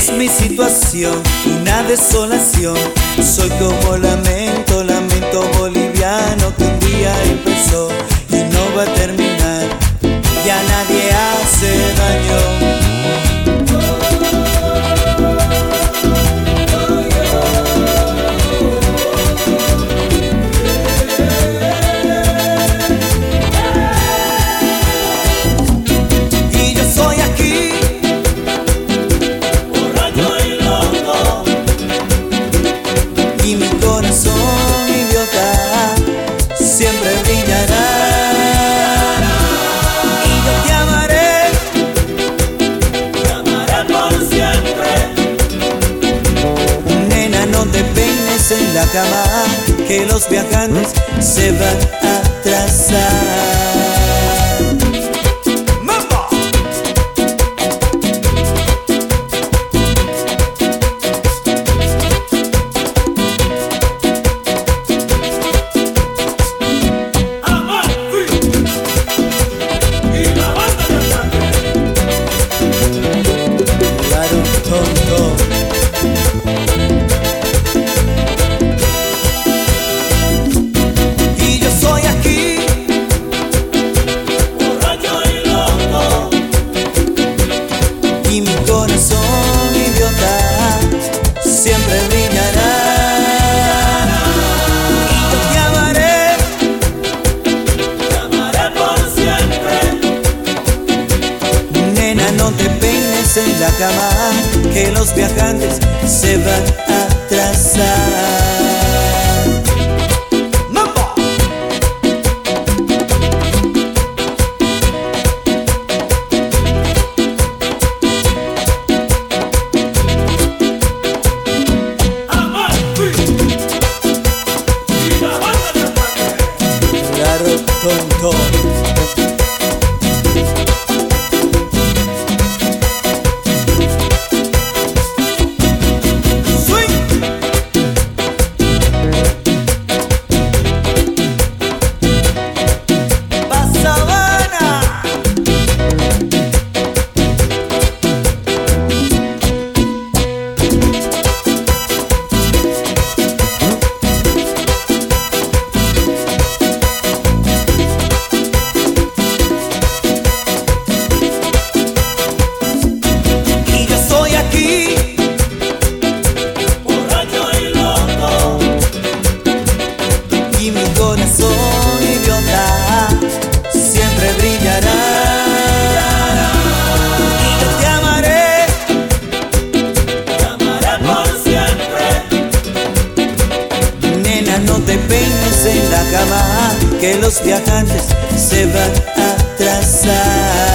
mi situación, una desolación. Soy como lamento, lamento boliviano que un día empezó y no va a terminar. Ya nadie hace daño. En la cama, que los viajantes se van a atrasar. Claro, tonto. Siempre brillará y yo te amaré, por siempre. Nena, no te peines en la cama, que los viajantes se van a atrasar. Tonto. No te peines en la cama, que los viajantes se van a atrasar.